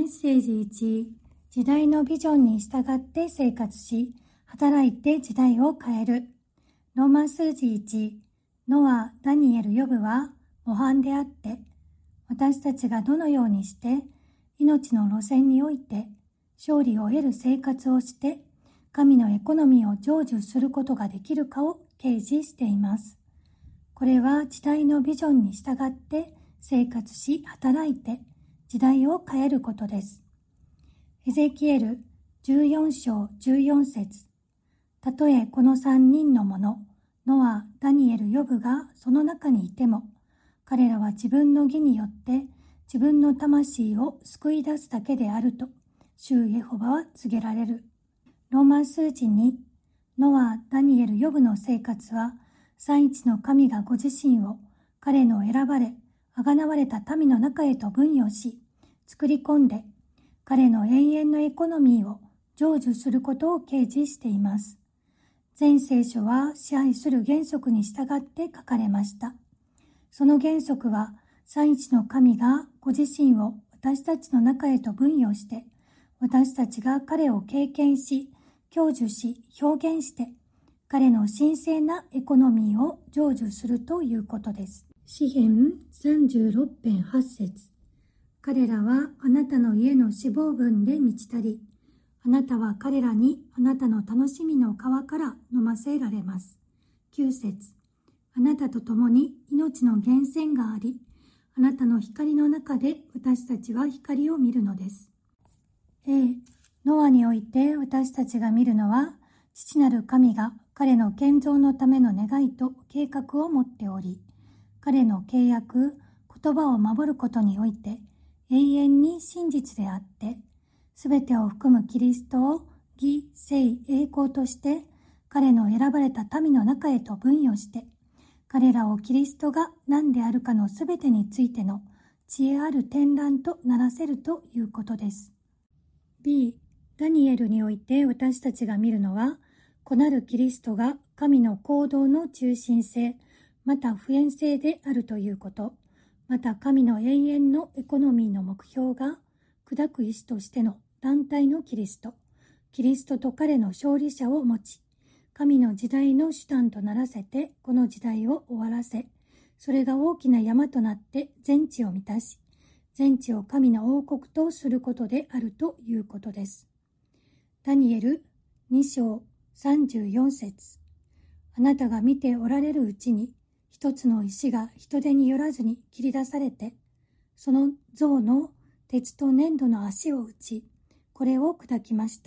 メッセージ1、時代のビジョンに従って生活し、働いて時代を変える。ローマ数字1、ノア、ダニエル、ヨブは模範であって、私たちがどのようにして命の路線において勝利を得る生活をして、神のエコノミーを成就することができるかを掲示しています。これは時代のビジョンに従って生活し、働いて時代を変えることです。エゼキエル14章14節。たとえこの3人の者、ノア、ダニエル、ヨブがその中にいても、彼らは自分の義によって自分の魂を救い出すだけであると、主イエホバは告げられる。ローマ数字2、ノア、ダニエル、ヨブの生活は、三一の神がご自身を彼の選ばれ、あがなわれた民の中へと分与し、作り込んで、彼の永遠のエコノミーを成就することを掲示しています。全聖書は支配する原則に従って書かれました。その原則は、三一の神がご自身を私たちの中へと分与して、私たちが彼を経験し、享受し、表現して、彼の神聖なエコノミーを成就するということです。詩編36編8節。彼らはあなたの家の脂肪分で満ち足り、あなたは彼らにあなたの楽しみの川から飲ませられます。9節。あなたと共に命の源泉があり、あなたの光の中で私たちは光を見るのです。ノアにおいて私たちが見るのは、父なる神が彼の建造のための願いと計画を持っており、彼の契約、言葉を守ることにおいて永遠に真実であって、すべてを含むキリストを義、聖、栄光として彼の選ばれた民の中へと分与して、彼らをキリストが何であるかのすべてについての知恵ある展覧とならせるということです。B、ダニエルにおいて私たちが見るのは、子なるキリストが神の行動の中心性、また普遍性であるということ、また神の永遠のエコノミーの目標が砕く意志としての団体のキリストと彼の勝利者を持ち、神の時代の手段とならせてこの時代を終わらせ、それが大きな山となって全地を満たし、全地を神の王国とすることであるということです。ダニエル2章34節。あなたが見ておられるうちに、一つの石が人手によらずに切り出されて、その像の鉄と粘土の足を打ち、これを砕きました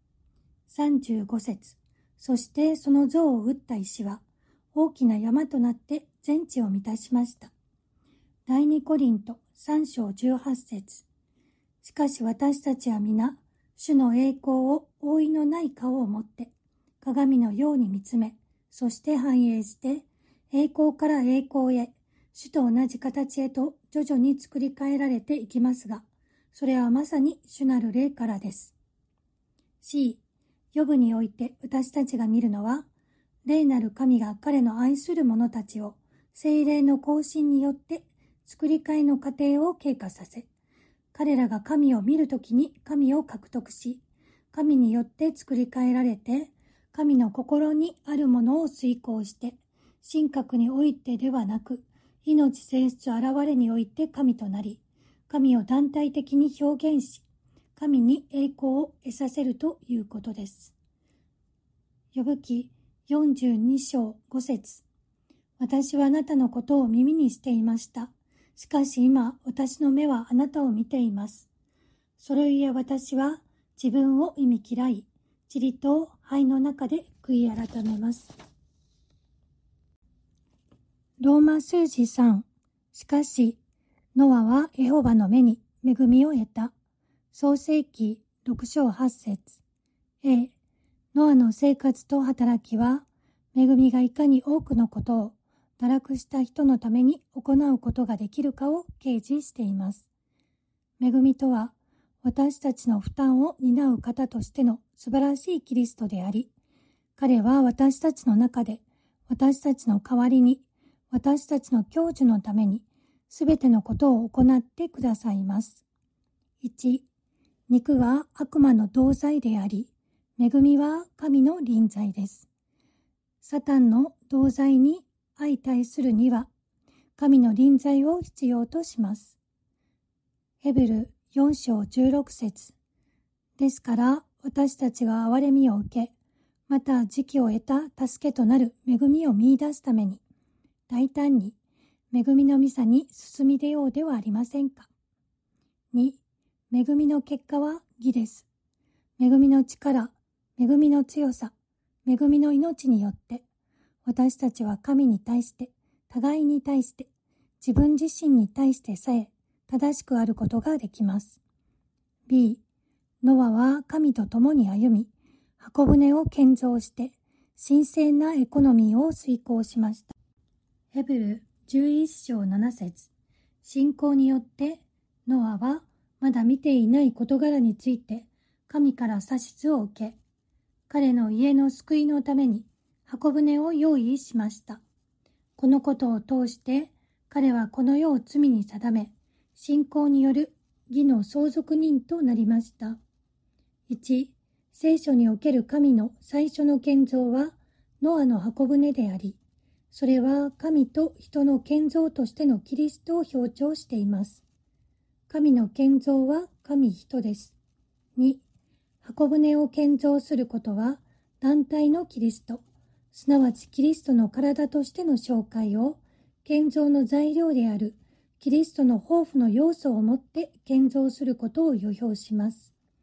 。35節。そしてその像を打った石は、大きな山となって全地を満たしました。第二コリント3章18節。しかし私たちは皆、主の栄光を覆いのない顔を持って、鏡のように見つめ、そして反映して、栄光から栄光へ、主と同じ形へと徐々に作り変えられていきますが、それはまさに主なる霊からです。C、ヨブにおいて私たちが見るのは、霊なる神が彼の愛する者たちを聖霊の更新によって作り変えの過程を経過させ、彼らが神を見るときに神を獲得し、神によって作り変えられて、神の心にあるものを遂行して、神格においてではなく、命性質現れにおいて神となり、神を団体的に表現し、神に栄光を得させるということです。ヨブ記42章5節。私はあなたのことを耳にしていました。しかし今、私の目はあなたを見ています。それゆえ私は自分を忌み嫌い、塵と灰の中で悔い改めます。ローマ数字3。しかし、ノアはエホバの目に恵みを得た。創世記6章8節。ノアの生活と働きは、恵みがいかに多くのことを堕落した人のために行うことができるかを掲示しています。恵みとは、私たちの負担を担う方としての素晴らしいキリストであり、彼は私たちの中で、私たちの代わりに、私たちの享受のために、すべてのことを行ってくださいます。1、 肉は悪魔の同罪であり、恵みは神の臨在です。サタンの同罪に相対するには、神の臨在を必要とします。ヘブル4章16節ですから私たちが憐れみを受け、また時期を得た助けとなる恵みを見出すために、大胆に恵みの御座に進み出ようではありませんか。2、恵みの結果は義です。恵みの力、恵みの強さ、恵みの命によって、私たちは神に対して、互いに対して、自分自身に対してさえ正しくあることができます。B、ノアは神と共に歩み、箱舟を建造して、神聖なエコノミーを遂行しました。ヘブル11章7節信仰によって、ノアはまだ見ていない事柄について、神から指図を受け、彼の家の救いのために箱舟を用意しました。このことを通して、彼はこの世を罪に定め、信仰による義の相続人となりました。1、聖書における神の最初の建造はノアの箱舟であり、それは神と人の建造としてのキリストを象徴しています。神の建造は神人です。2、箱舟を建造することは団体のキリスト、すなわちキリストの体としての紹介を建造の材料であるキリストの豊富の要素をもって建造することを予表します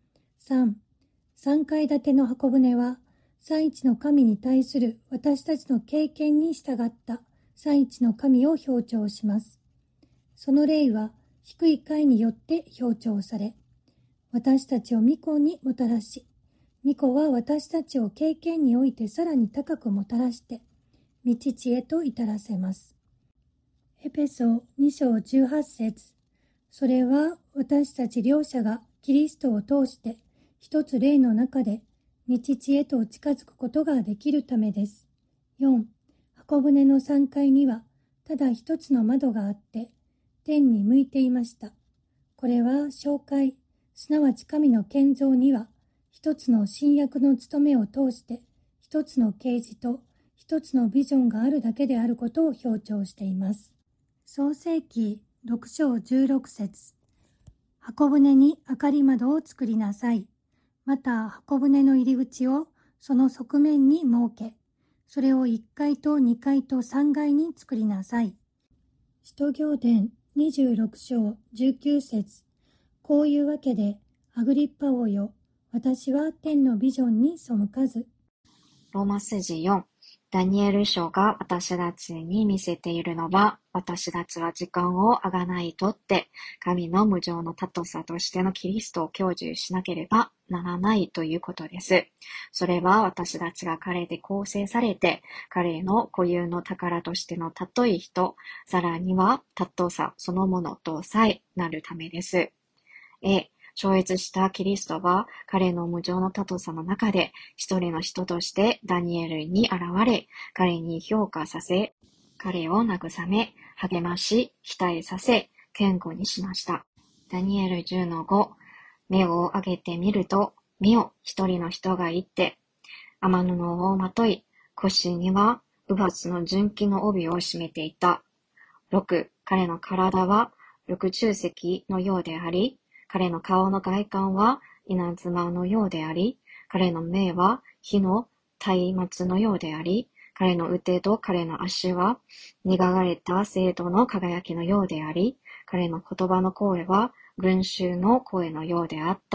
。3、3階建ての箱舟は三一の神に対する私たちの経験に従った三一の神を表彰します。その霊は低い階によって表彰され、私たちを御子にもたらし、御子は私たちを経験においてさらに高くもたらして、御父へと至らせます。エペソ2章18節それは私たち両者がキリストを通して一つ霊の中で御父へと近づくことができるためです。4、箱舟の3階にはただ一つの窓があって、天に向いていました。これは紹介、すなわち神の建造には、一つの新約の務めを通して、一つの啓示と一つのビジョンがあるだけであることを強調しています。創世記6章16節箱舟に明かり窓を作りなさい。また箱舟の入り口をその側面に設け、それを1階と2階と3階に作りなさい。使徒行伝26章19節こういうわけで、アグリッパ王よ、私は天のビジョンに背かず。 ローマ筋4、ダニエル書が私たちに見せているのは、私たちは時間をあがないとって、神の無常の尊さとしてのキリストを享受しなければならないということです。それは私たちが彼で構成されて、彼の固有の宝としての尊い人、さらには尊さそのものとさえなるためです。超越したキリストは彼の無常の尊さの中で一人の人としてダニエルに現れ、彼に評価させ、彼を慰め、励まし、期待させ、堅固にしました。ダニエル10の5、目を上げてみると、見よ、一人の人がいて、雨布をまとい、腰には烏髪の純金の帯を締めていた。6、彼の体は緑柱石のようであり、彼の顔の外観は稲妻のようであり、彼の目は火の松明のようであり、彼の腕と彼の足は磨かれた青銅の輝きのようであり、彼の言葉の声は群衆の声のようであった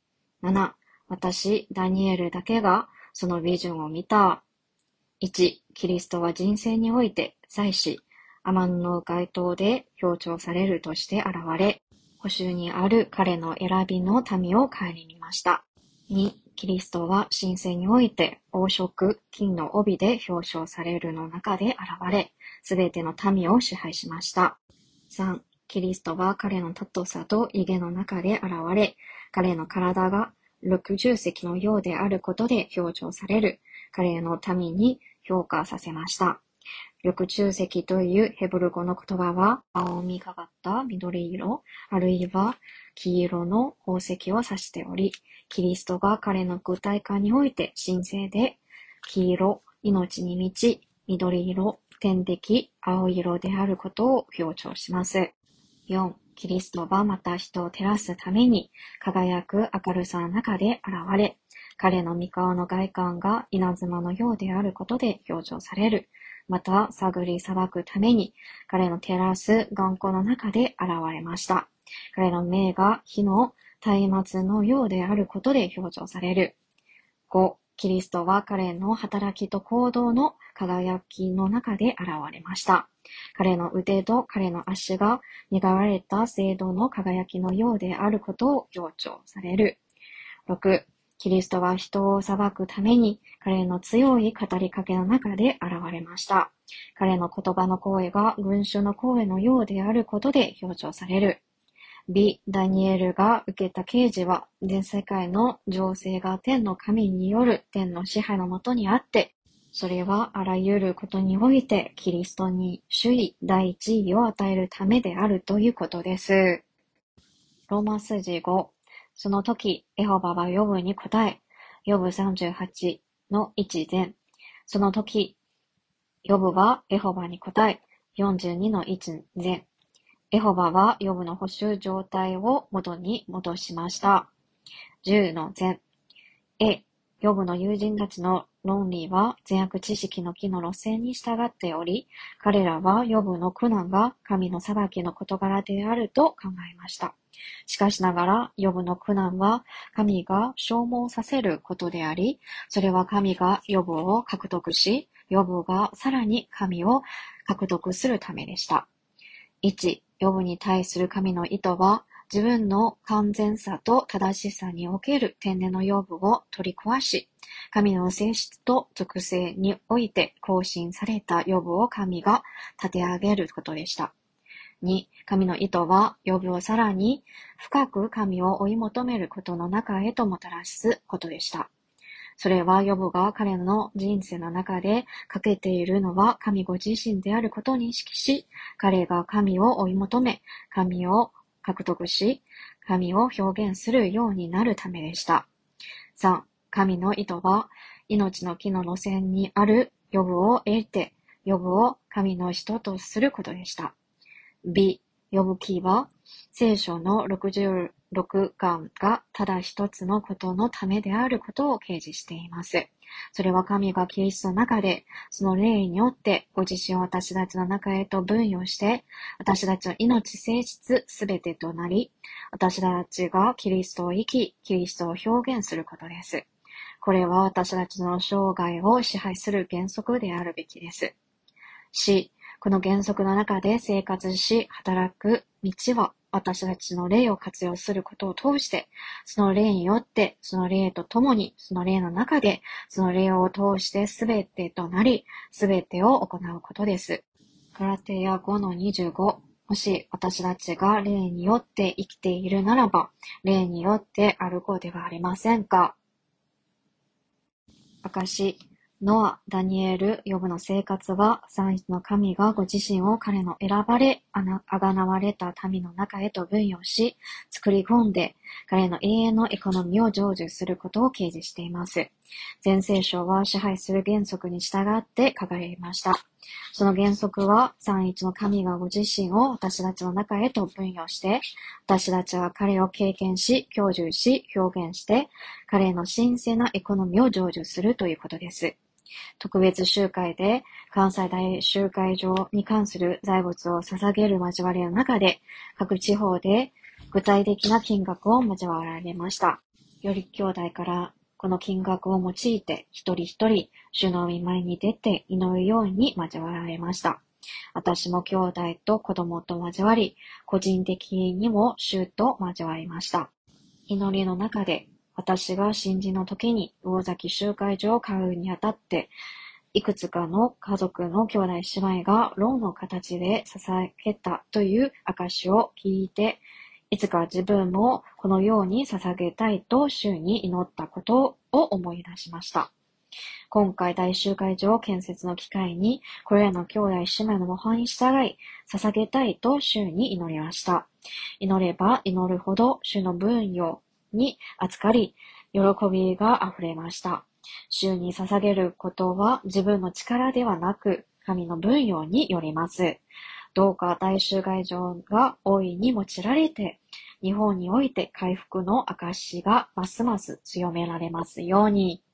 。7、私、ダニエルだけがそのビジョンを見た。1、キリストは人生において祭司、アマンの街頭で表彰されるとして現れ、保守にある彼の選びの民を顧みました。2、キリストは神聖において黄色金の帯で表彰されるの中で現れ、すべての民を支配しました。3、キリストは彼の尊さと威厳の中で現れ、彼の体が緑柱石のようであることで表彰される、彼の民に評価させました。緑柱石というヘブル語の言葉は青みがかった緑色、あるいは黄色の宝石を指しており、キリストが彼の具体化において神聖で、黄色、命に満ち、緑色、天敵、青色であることを強調します。4、キリストはまた人を照らすために輝く明るさの中で現れ、彼の御顔の外観が稲妻のようであることで表彰される。また、探り裁くために彼の照らす眼光の中で現れました。彼の目が火の松明のようであることで表彰される。5、キリストは彼の働きと行動の輝きの中で現れました。彼の腕と彼の足が磨かれた聖堂の輝きのようであることを強調される。6、キリストは人を裁くために彼の強い語りかけの中で現れました。彼の言葉の声が群衆の声のようであることで表彰される。B、ダニエルが受けた啓示は、全世界の情勢が天の神による天の支配のもとにあって、それはあらゆることにおいてキリストに首位第一位を与えるためであるということです。ローマ数字5、その時、エホバはヨブに答え、ヨブ38の1前、その時、ヨブはエホバに答え、42の1前、エホバはヨブの捕囚状態を元に戻しました。10の前。ヨブの友人たちの論理は善悪知識の木の路線に従っており、彼らはヨブの苦難が神の裁きの事柄であると考えました。しかしながら、ヨブの苦難は神が消耗させることであり、それは神がヨブを獲得し、ヨブがさらに神を獲得するためでした。1、ヨブに対する神の意図は、自分の完全さと正しさにおける天然のヨブを取り壊し、神の性質と属性において更新されたヨブを神が立て上げることでした。2、神の意図は、ヨブをさらに深く神を追い求めることの中へともたらすことでした。それはヨブが彼の人生の中でかけているのは神ご自身であることを認識し、彼が神を追い求め、神を獲得し、神を表現するようになるためでした。3、神の意図は、命の木の路線にあるヨブを得て、ヨブを神の人とすることでした。B、ヨブ記は、聖書の66巻がただ一つのことのためであることを掲示しています。それは神がキリストの中で、その霊によってご自身を私たちの中へと分与して、私たちの命性質すべてとなり、私たちがキリストを生き、キリストを表現することです。これは私たちの生涯を支配する原則であるべきです。C、この原則の中で生活し、働く道は、私たちの霊を活用することを通して、その霊によって、その霊と共に、その霊の中で、その霊を通して全てとなり、全てを行うことです。ガラテヤ5の25、もし私たちが霊によって生きているならば、霊によって歩こうではありませんか。証、ノア、ダニエル、ヨブの生活は、三一の神がご自身を彼の選ばれ、あがなわれた民の中へと分与し、作り込んで、彼の永遠のエコノミーを成就することを掲示しています。全聖書は支配する原則に従って書かれました。その原則は、三一の神がご自身を私たちの中へと分与して、私たちは彼を経験し、享受し、表現して、彼の神聖なエコノミーを成就するということです。特別集会で関西大集会場に関する財物を捧げる交わりの中で、各地方で具体的な金額を交わられました。より兄弟からこの金額を用いて一人一人主の御前に出て祈るように交わられました。私も兄弟と子供と交わり、個人的にも主と交わりました。祈りの中で私が新人の時に魚崎集会所を買うにあたって、いくつかの家族の兄弟姉妹がローンの形で捧げたという証を聞いて、いつか自分もこのように捧げたいと主に祈ったことを思い出しました。 今回大集会場建設の機会に、これらの兄弟姉妹の模範に従い、捧げたいと主に祈りました。祈れば祈るほど主の分与に預かり、喜びが溢れました。主に捧げることは自分の力ではなく、神の分与によります。どうか大集会場が大いに用いられて、日本において回復の証がますます強められますように。